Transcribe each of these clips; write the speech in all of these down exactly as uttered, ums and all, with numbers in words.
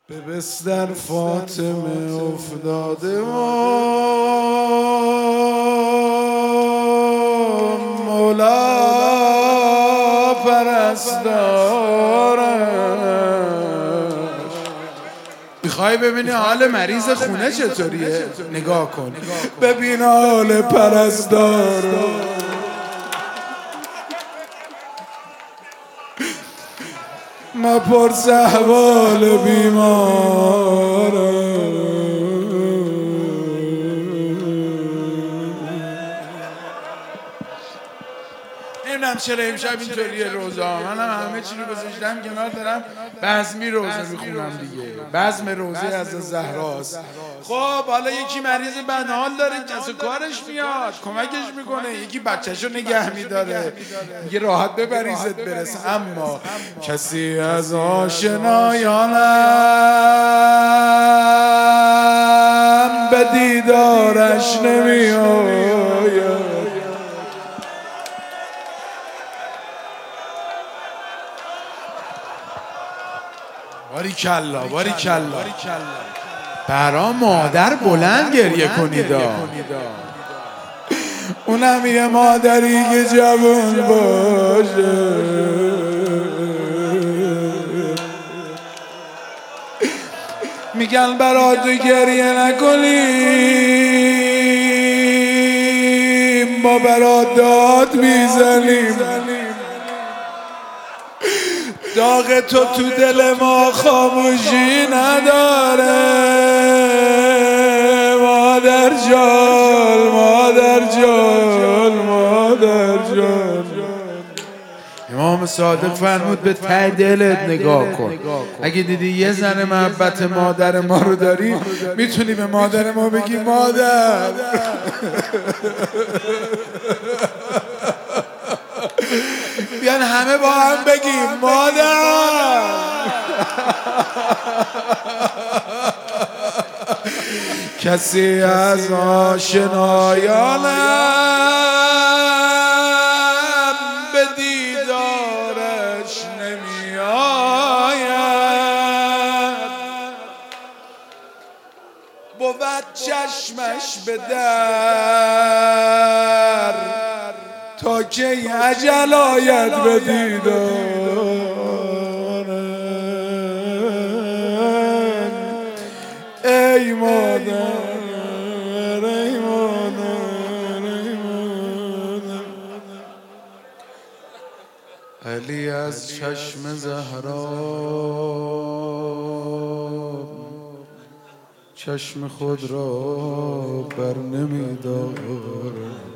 به بستر فاطمه افتاده و مولا پرستارش. میخوای ببینی حال مریض خونه چطوریه؟ نگاه کن ببین حال پرستارش. مپرس احوال بیمارم. نمیدونم چرا امشب اینطوریه روزا. منم همه چی رو گذاشتم کنار، دارم بزمی روزه میخونم دیگه. بزم روزه از زهراست. خب حالا یکی مریض بدحال داره، کس و کارش میاد کمکش میکنه، یکی بچهشو نگه میداره، میگه راحت ببریزت برسه. اما کسی از آشنایانم به دیدارش نمیآید. باریکلا باریکلا. برا مادر بلند گریه کنیدا. اونم یه مادری که جوان باشه. میگن برا تو گریه نکنیم، ما برا داد میزنیم. داغ تو تو دل ما خاموشی نداره. مادر جان مادر جان مادر جان. امام صادق فرمود به ته دلت نگاه کن. اگه دیدی یه ذره محبت مادر ما رو داری، میتونی به مادر ما بگی مادر. بیان همه با هم بگیم مادر. کسی از آشنایانم به دیدارش نمیآید. بود چشمش به در تا که اجل آید به دیدارم. ای مادر ای مادر ای مادر. علی از چشم زهرا چشم خود را بر نمی دارد.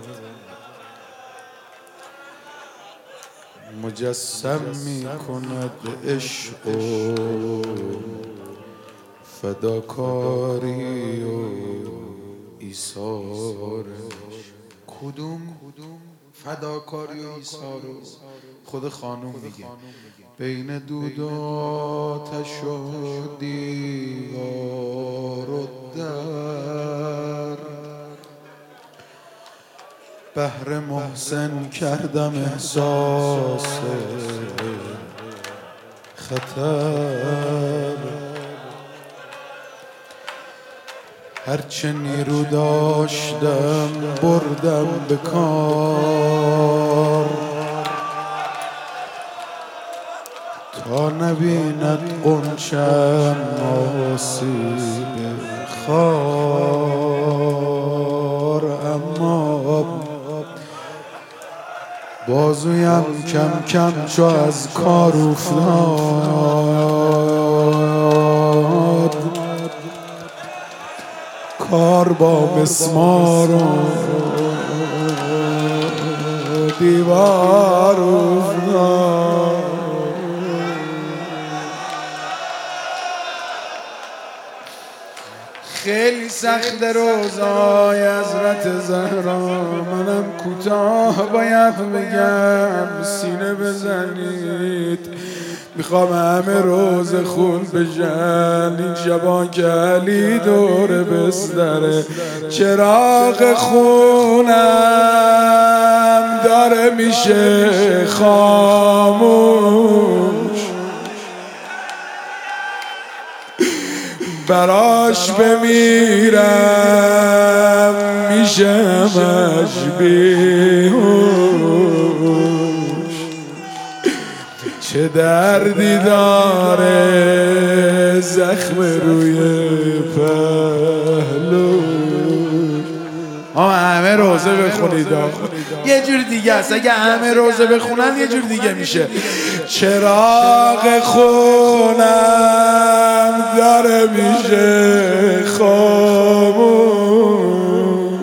مجسم می کند عشق و فداکاری و ایثارش. کدوم فداکاری و ایثار رو خود خانوم میگه. بین دود و آتش و دیوار و در بهر محسن کردم احساس خطر. هرچه نیرو داشتم بردم به کار تا نبیند غنچم آسیب خار. اما بازویم کم کم چو از کار افتاد. کار با مسمار و دیوار افتاد. خیلی سخت روزای حضرت زهرا. منم کوتاه باید بگم، سینه بزنید. میخوام همه روز خون بشن. این شبا که علی دور بستره، چراغ خونم داره میشه خاموش. براش بمیرم میشمش بیهوش، چه دردی داره زخم روی پهلوش. آه همه روزه بخونید، یه جور دیگه است. اگه همه روزه بخونن یه جور دیگه میشه. چراغ خونم داره میشه خاموش،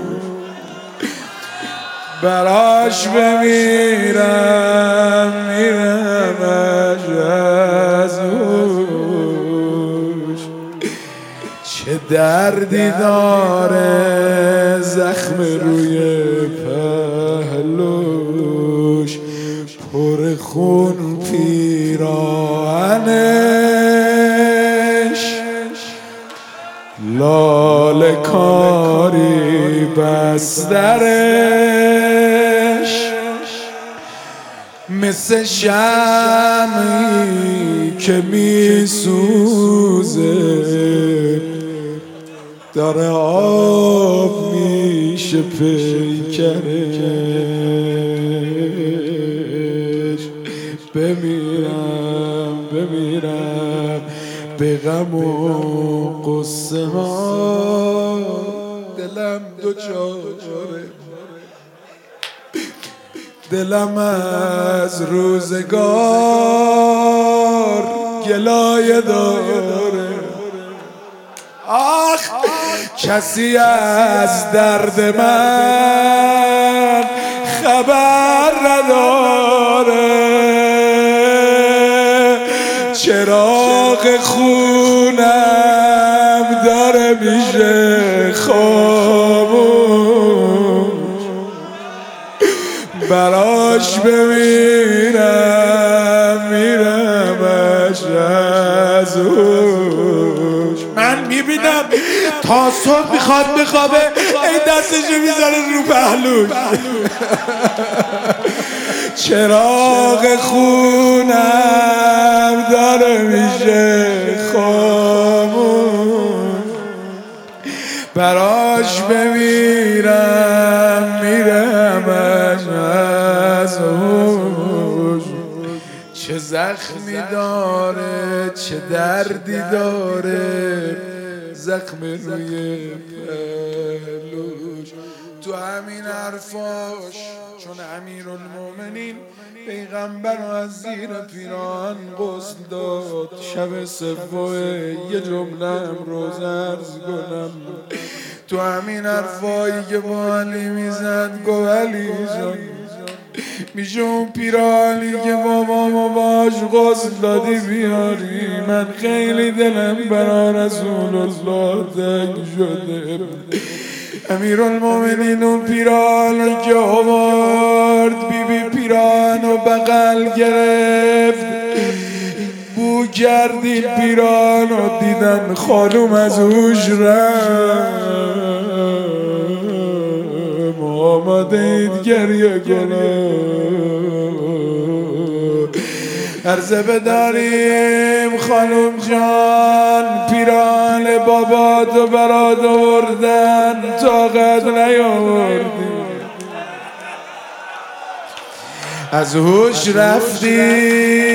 براش بمیرم میرمش از هوش، چه دردی داره زخم روی پهلوش، پر خون پیراهنش، لاله کاری بسترش، مثل شمعی که میسوزه داره آب میشه پیکرش. بمیرم بمیرم به غم و قصه ها، دلم دوچاره، دلم از روزگار گلایه داره. آخ کسی از درد من خبر نداره، چراغ خونم داره میشه خاموش، براش بمیرم میرمش از هوش. من میبینم تا صبح میخواد بخوابه، این دستشو میذاره رو پهلوش. چراغ خونم داره میشه خاموش، براش بمیرم میرمش از هوش، چه زخمی داره چه دردی داره زخم روی پهلوش. تو همین حرفاش چون امیرالمومنین پیغمبر از زیر پیران غسل داد، شب سوم یه جمله امروز عرض کنم. تو همین حرفایی که با علی میزد گو علی جان، میشه اون پیرالی که بابا ما باش غسل دادی بیاری، من خیلی دلم برا رسول الله تنگ شده. امیرالمومنین اون پیران که آورد، بی بی پیران و بغل گرفت، بو کردی پیران و دیدن خانوم از هوش رفت، آماده اید گریه کنم. عرضه بداریم خانوم جان، پیران بابا تو برات آوردن طاقت نیاوردی، از هوش رفتی.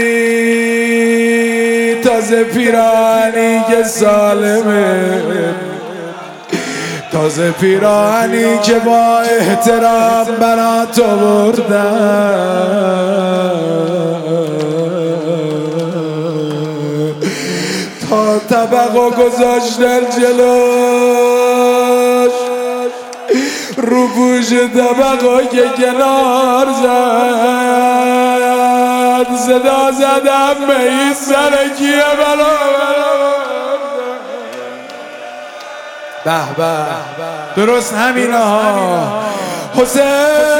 تازه پیرانی که سالمه، تازه پیرانی که با احترام برات آوردن، تا طبقو گذاشتن جلوش، رو پوش طبقو که کنار زد، صدا زدم به این سر کیه بلا به به، درست همینا حسین